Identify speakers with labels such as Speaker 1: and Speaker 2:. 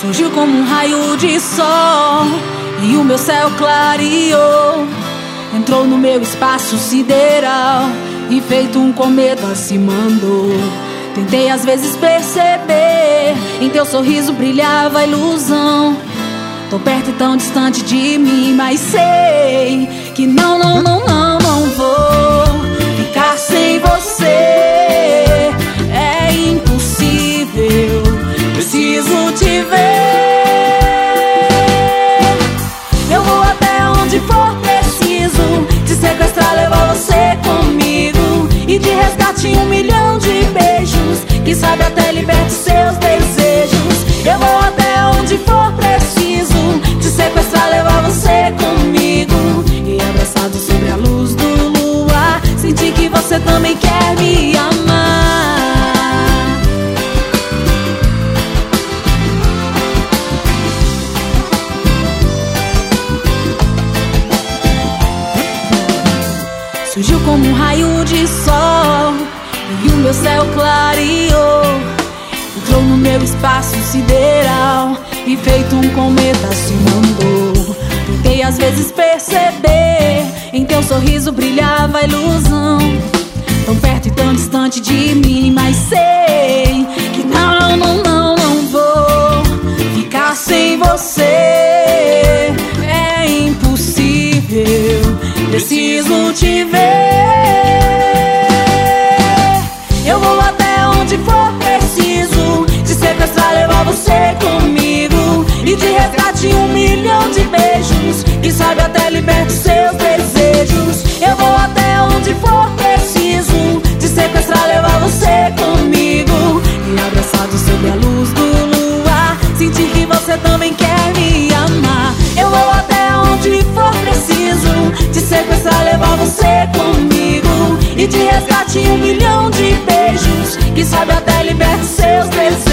Speaker 1: Surgiu como um raio de sol e o meu céu clareou. Entrou no meu espaço sideral e feito um cometa se mandou. Tentei às vezes perceber, em teu sorriso brilhava a ilusão. Tão perto e tão distante de mim, mas sei que não vou ficar sem você. É impossível, preciso te ver. Eu vou até onde for preciso, te sequestrar, levar você comigo. E de resgate 1 milhão de beijos, quem sabe até liberte seus desejos. Eu vou até onde for preciso, te sequestrar, levar você comigo. E abraçado sobre a luz do luar, sentir que você também quer me amar. Surgiu como um raio de sol e o meu céu clareou. Entrou no meu espaço sideral e feito um cometa se mandou. Tentei às vezes perceber, em teu sorriso brilhava a ilusão. Tão perto e tão distante de mim, mas sei que não vou ficar sem você. É impossível, preciso te ver. Eu vou até onde for preciso, te sequestrar, levar você comigo. E de resgate 1 milhão de beijos, quem sabe até liberte seus desejos. Eu vou até onde for preciso, te sequestrar, levar você comigo. E abraçado sob a luz do luar, sentir que você também quer me amar. Eu vou até onde for preciso, te sequestrar, levar você comigo. E de resgate 1 milhão de beijos, quem sabe até liberte seus desejos.